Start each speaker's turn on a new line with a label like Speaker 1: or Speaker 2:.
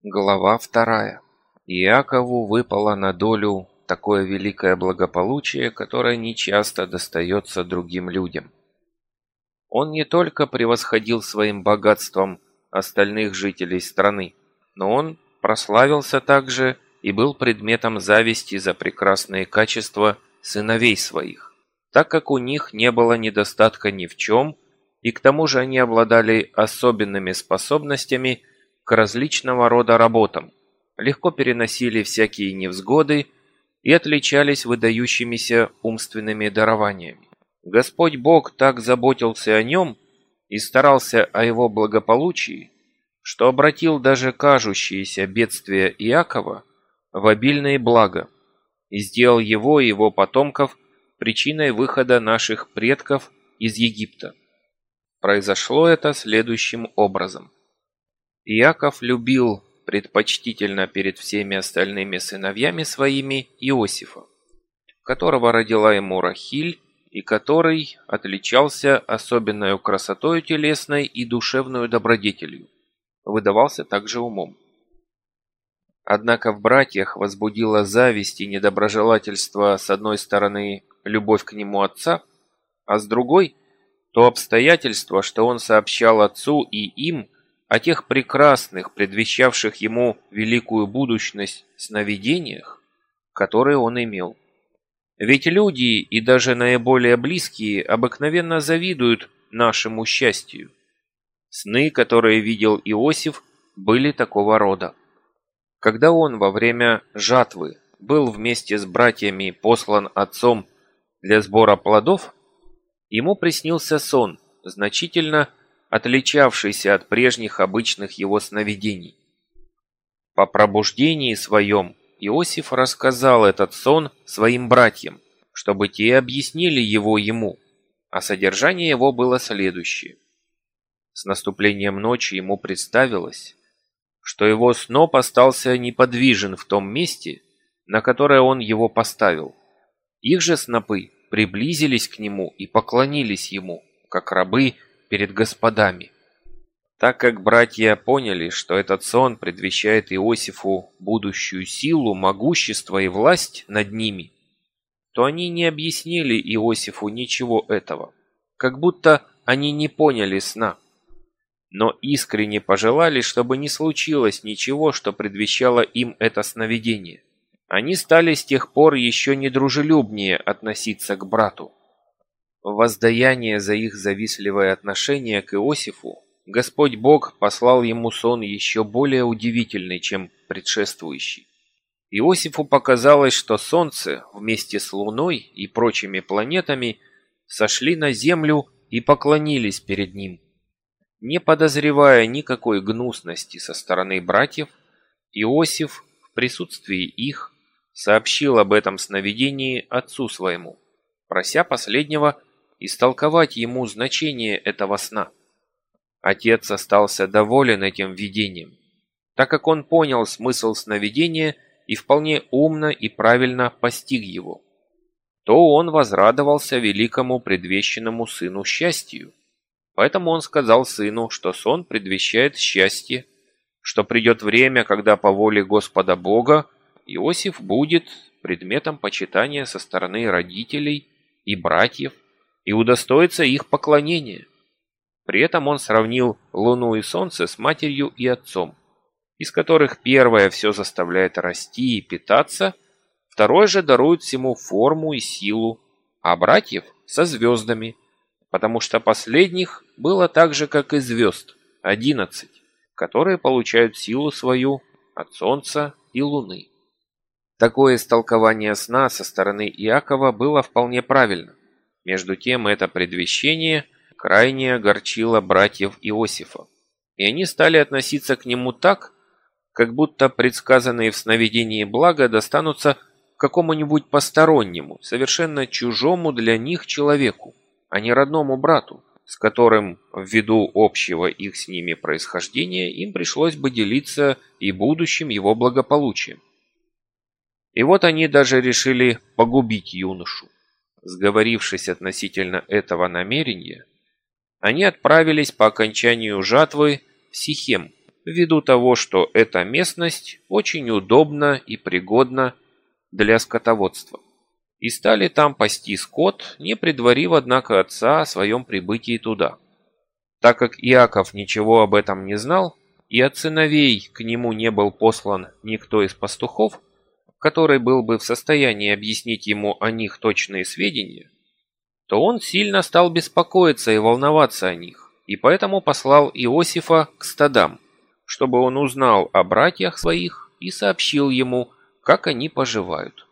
Speaker 1: Глава 2. Иакову выпало на долю такое великое благополучие, которое нечасто достается другим людям. Он не только превосходил своим богатством остальных жителей страны, но он прославился также и был предметом зависти за прекрасные качества сыновей своих, так как у них не было недостатка ни в чем, и к тому же они обладали особенными способностями к различного рода работам, легко переносили всякие невзгоды и отличались выдающимися умственными дарованиями. Господь Бог так заботился о нем и старался о его благополучии, что обратил даже кажущиеся бедствия Иакова в обильные блага и сделал его и его потомков причиной выхода наших предков из Египта. Произошло это следующим образом. Иаков любил предпочтительно перед всеми остальными сыновьями своими Иосифа, которого родила ему Рахиль, и который отличался особенной красотою телесной и душевную добродетелью, выдавался также умом. Однако в братьях возбудила зависть и недоброжелательство с одной стороны любовь к нему отца, а с другой то обстоятельство, что он сообщал отцу и им о тех прекрасных, предвещавших ему великую будущность сновидениях, которые он имел. Ведь люди, и даже наиболее близкие, обыкновенно завидуют нашему счастью. Сны, которые видел Иосиф, были такого рода. Когда он во время жатвы был вместе с братьями послан отцом для сбора плодов, ему приснился сон, значительно отличавшийся от прежних обычных его сновидений. По пробуждении своем Иосиф рассказал этот сон своим братьям, чтобы те объяснили его ему, а содержание его было следующее. С наступлением ночи ему представилось, что его сноп остался неподвижен в том месте, на которое он его поставил. Их же снопы приблизились к нему и поклонились ему, как рабы перед господами. Так как братья поняли, что этот сон предвещает Иосифу будущую силу, могущество и власть над ними, то они не объяснили Иосифу ничего этого, как будто они не поняли сна, но искренне пожелали, чтобы не случилось ничего, что предвещало им это сновидение. Они стали с тех пор еще недружелюбнее относиться к брату. В воздаяние за их завистливое отношение к Иосифу Господь Бог послал ему сон еще более удивительный, чем предшествующий. Иосифу показалось, что солнце вместе с луной и прочими планетами сошли на землю и поклонились перед ним. Не подозревая никакой гнусности со стороны братьев, Иосиф в присутствии их сообщил об этом сновидении отцу своему, прося последнего истолковать ему значение этого сна. Отец остался доволен этим видением, так как он понял смысл сновидения и вполне умно и правильно постиг его. То он возрадовался великому предвещенному сыну счастью. Поэтому он сказал сыну, что сон предвещает счастье, что придет время, когда по воле Господа Бога Иосиф будет предметом почитания со стороны родителей и братьев и удостоится их поклонения. При этом он сравнил луну и солнце с матерью и отцом, из которых первое все заставляет расти и питаться, второе же дарует всему форму и силу, а братьев со звездами, потому что последних было так же, как и звезд, 11, которые получают силу свою от солнца и луны. Такое истолкование сна со стороны Иакова было вполне правильно. Между тем это предвещение крайне огорчило братьев Иосифа, и они стали относиться к нему так, как будто предсказанные в сновидении блага достанутся какому-нибудь постороннему, совершенно чужому для них человеку, а не родному брату, с которым, ввиду общего их с ними происхождения, им пришлось бы делиться и будущим его благополучием. И вот они даже решили погубить юношу. Сговорившись относительно этого намерения, они отправились по окончанию жатвы в Сихем ввиду того, что эта местность очень удобна и пригодна для скотоводства. И стали там пасти скот, не предварив, однако, отца о своем прибытии туда. Так как Иаков ничего об этом не знал, и от сыновей к нему не был послан никто из пастухов, который был бы в состоянии объяснить ему о них точные сведения, то он сильно стал беспокоиться и волноваться о них, и поэтому послал Иосифа к стадам, чтобы он узнал о братьях своих и сообщил ему, как они поживают.